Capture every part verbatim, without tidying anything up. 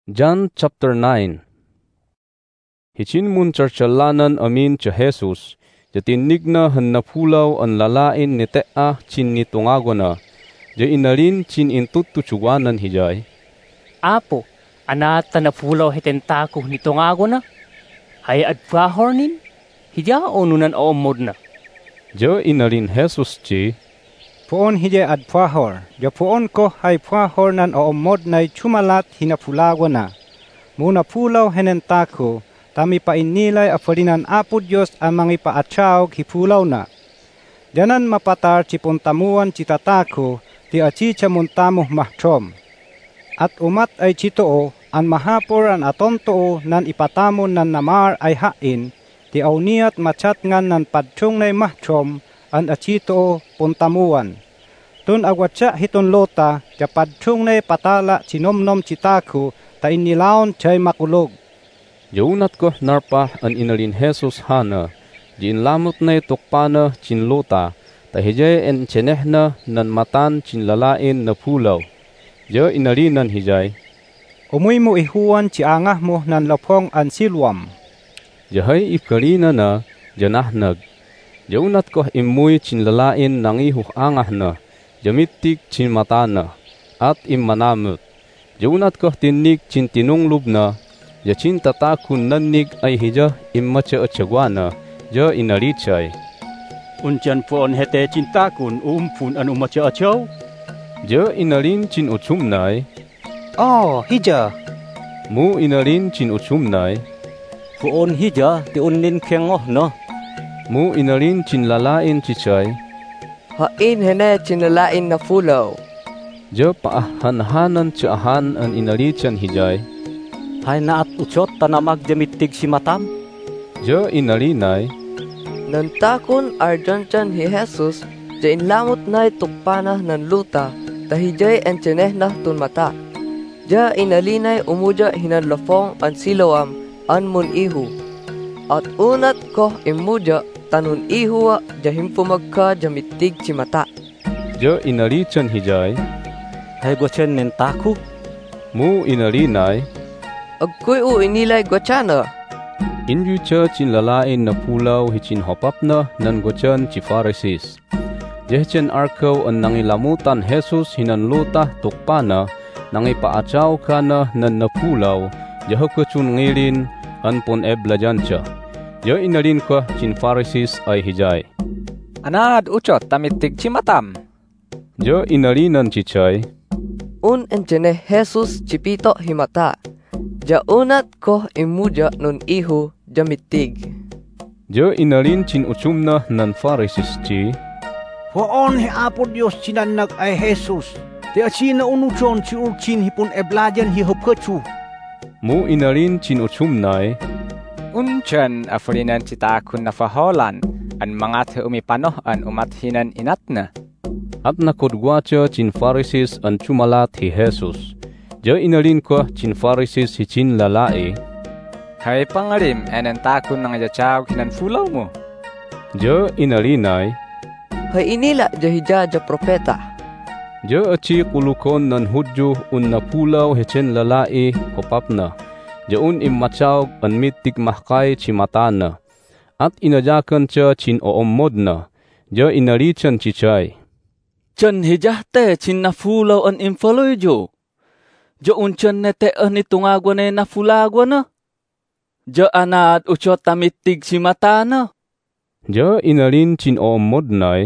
John chapter nine. Hichinmun charchalanan amin cha Jesus, jatinig na han napulaw an lalain ni tea chin nitungago na, ja inalin chin intutuchuwanan hijay. Apo, anata napulaw hetentako nitungago na, hay adpahornin, hija o nunan oomod na. Ja inalin Jesus chi, Poon hija adpahor, ja poon ko hay pahor nan oomod na chumalat hinapulago na. Muna pulaw henentako, tami pa inilay afarinan Apo Diyos ang mga ipaatsaog hipulaw na. Janan mapatar chipuntamuan chitatako, ti achicha muntamuh mahtrom. At umat ay chitoo, an mahapor an atontoo nan ipatamon nan namar ay hain, ti auniat machat ngan nan padchong na mahtrom, an achitoo puntamuan. Tun agwatsa hiton lota, ja padchong na patala chinomnom chitaku, ta inilaon chay makulog. Jaunat ko narpa an inalin Jesus hana, di inlamot na itukpana chin lota, ta hijay en chenehna nan matan chin lalain na pulaw. Ja inalinan hijay, Umuy mo ihuan chi angah mo nan lapong an silwam. jahay ifkarina na, janahnag. Jaunat ko imuy chin lalain nang ihuh angah na, jamitik chin matana, at immanamut. Jaunat ko tinig chin tinunglub na, ja chin tatakun nanig ay hija immacha atsagwana, ja inalichay. Unchan poon hete cintakun umpun an umatya atyaw? Ja inalin chin uchumnay, Oh, hija. mu inalin chin uchumnay, Poon hija ti unlin kengoh no? mu inalin chin lalain chichay, Hain hene chinalain na pulaw. ja paahanhanan tsahan an inalichan hijay. Hay naat uchot tanamag jamitig si matam? Ja inalinay, Nantakon arjanchan hi Jesus, ja inlamot na tukpana nan luta, tahijay en cheneh na tun mata. Ja inalinay umuja hinanlafong an silawam an mun ihu. At unat ko imuja tanun ihuwa jahim pumagka jamitig si mata. ja inalichan hijay, Hay gochen nentaku? mu inalinay, Agkoy u inilay gochana. inju cha chin lalain na pulaw hichin hopap na nan gochan chi Pharisees. Jehchen arkaw an nangilamutan Jesus hinanluta tukpana, nangipaatsaw ka na nan napulaw, jahakachun ngilin an pon eblajancha. Ja inalin ko chin Pharisees ay hijay. Anad uchot tamitig chimatam. Ja inalinan chichay, Un encheneh Jesus chipito himata. Ja unat ko imuja nun ihu jamitig. ja inalin chin uchumna nan Pharisees chi, Poon hi Apo Diyos chinanag ay Jesus, ti achina unuchon si urchin hipon eblajan hi hupkachu. mu inalin chin uchumnay, Unchan afarinan citakun na faholan, an mangat umipanoh an umat hinan inatna. at nakudgwacha chin Pharisees an chumalat hi Jesus. Ja inalin ko chin Pharisees hi chin lalai, Hay pangalim enentakun ng jachawg hinan fulaw mo. ja inalinay, Hay inila jahija ja propeta. ja achi kulukon nan Hudyo un napulaw hi chin lalai hopapna, ja un immatsaw an mitig mahkay chi matana, at inajakan cha chin oommod na, ja inalichan chichay. Chan hijah te chin napulaw an infaloy jo. Jo unchan nete an itungagwa na nafulagwa na. Jo anad uchot tamitig si mata na. Ja inalin chin oommod nay,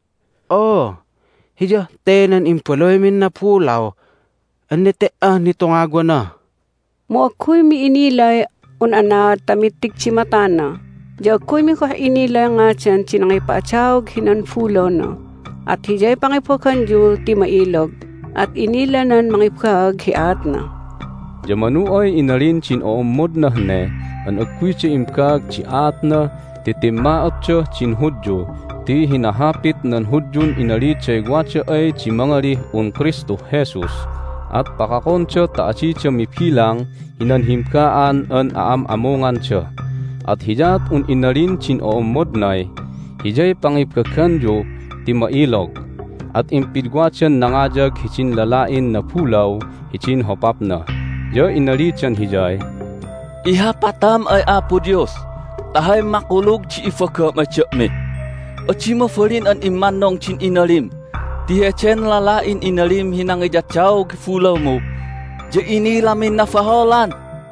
Oh, hija tenan impoloy min na pulaw. Anete ah nitong agwa na. Mo ako'y mi inilay un ana tamitig si matana. Di ako'y mi ko inilay nga tiyan sinangay paachawag hinan fulo na. At hijay pangipokan ju ti mailog. At inilanan mangipkag hiat na. ja manuoy inalin chin oommod na hne, an agkwi chi imkag chi at na, titimmaot cha chin Hudyo, ti hinahapit nan Hudyun inalit chay gwacha ay chi mangalih un Kristo Jesus. At pakakon cha taachi cha mipilang, hinanhimkaan an aam-amongan cha. At hijat un inalin chin oommod nay, hijay pangipkakan jo, ti mailog. At impidgwachan nangajag hichin lalain na pulaw, hichin hopap na. Jo inali chan hijay, Iha patam ay Apo Diyos, tahay makulog ci ifaka macak me. Aci mafarin an imanong cin inalim, tihe chen lalain inalim hinang ijatsaw ki fulaw mo, ja ini lamin nafaholan.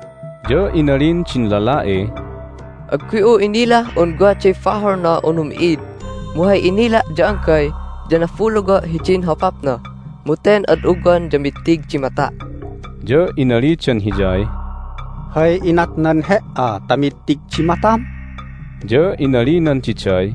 Jo inalin cin lalae, Agkuyo inila on gwa chay fahor na onum id. Muhay inila jaangkay, jana fuloga hichin hapap na. Muten at ugan jamitig cimata. Jo inali chan hijay, Hay inat nan he a tamitig cimatam. Jo inali nan cichay,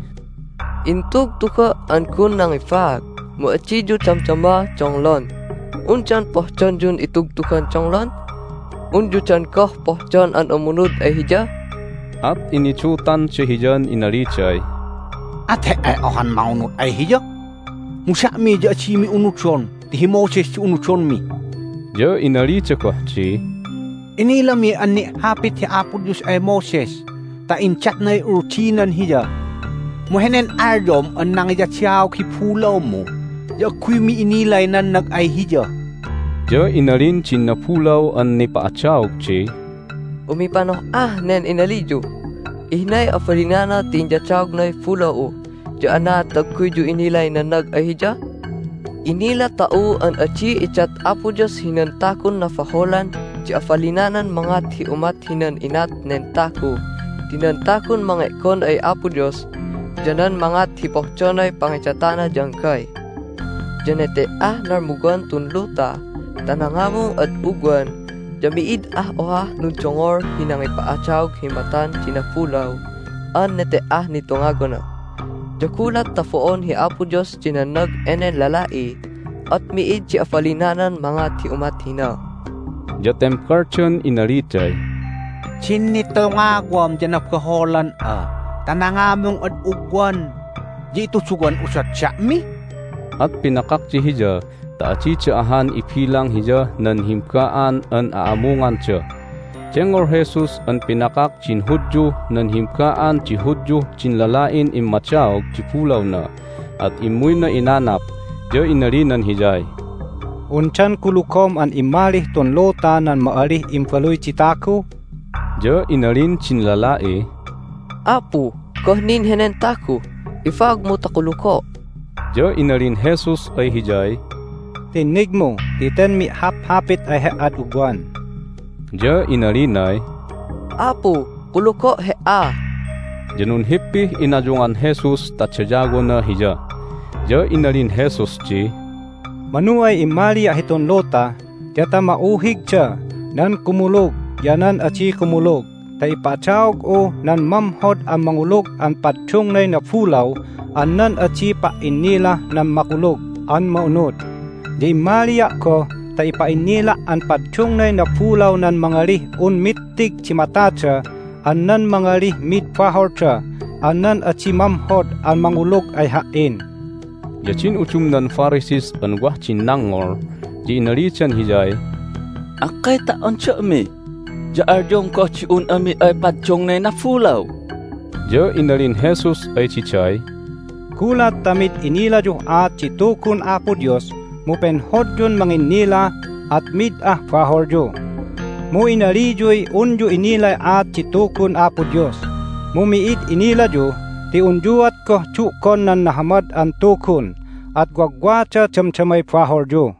Intug tuka an kun nang ifag. Mu aci ju cam-camba conglon. Unchan pohcon jun itug tukan conglon. Unju chan koh pohcon an omunud ay hija. at inichutan ci hijan inali chay. At he ay ohan maunut ay hija. Musa mi ja ci mi unuchon. Tihi Moses ci unuchon mi. Jo inali cakoh ci, Inila mi ani hapit hi Apo Diyos ay Moses. Ta inchat na rutinan hija. Muhenen ardom an nangijatsiyaw ki pulaw mo. Ja kui mi inilay nan nag ay hija. Jo inalin cin na pulaw an nipaachawg ci, Umipanoh ah nen inalijo. Ihnay afarinana tinjachawg na fulao. Ja ana tagkuy ju inilay na nag ay hija. Inila tao an aci ichat Apo Diyos hinan takon na faholan. Ci afalinanan mga ti umat hinan inat nen tako. Tinan takon mga ikon ay Apo Diyos. Janan mga tipohchonay pangichatana jangkay. Janete ah narmugan tunluta. Tanangamong at uguan. Jamiid ah oha nunchongor hinang ipaachawg himatan cinafulaw. An nete ah nitungagona. Jakulat tafoon hi Apo Diyos cinanag enen lalai. At miid ci afalinanan mga ti umat hina. jo temkarchon inali chay, Chinito nga gwam janap kaholan a. Tanangamong at ugwan. Di ito sugan usat siya mi. at pinakak ci hija, taaci ci ahan ipilang hija nan himkaan an aamungan ci. Cengor Jesus an pinakak cin hudju nan himkaan ci hudju cin lalain imachawg ci pulaw na, at imuy na inanap, jo inali nan hijay. Unchan kulukom an imalih ton lota nan maalih impaloy citaku. Jo inalin cin lalae, Apo, kohnin henen taku. Ifag mo takuluko. jo inalin Jesus ay hijay, Tinig mo, titen mi hap-hapit ay he at ugwan. jo inalinay, Apo, kuluko he a. janun hippi inajungan Jesus tatsajago na hija. Jo inalin Jesus ci, Manuay imali ahiton lota, jata mauhig siya, nan kumulog, yanan aci kumulog. Ta ipachawg o nan mamhod ang mangulog ang patsyong na pulaw, an nan aci pa inila nan makulog, an maunod. Di imaliya ko, ta ipainila ang patsyong na pulaw nan mangalih un mitig cimatatsa, an nan mangalih mit pahortsa, an nan aci mamhod ang mangulog ay hain. Yacin ucum nan Pharisees an wah cin nangor, di inali chan hijay, Akay taon siya mi. Ja arjong ko ci un ami ay patsyong na nafulaw. jo inalin Jesus ay cichay, Kulat tamit inila jo at citukun Apo Diyos, mupen hodyon manginila at mid ah pahorjo. Mu inalijoy unjo inilay at citukun Apo Diyos. Mumiid inila jo, ti unjuat ko chukon nan nahamad ang tukun, at gwagwacha chamchamay pahorjo.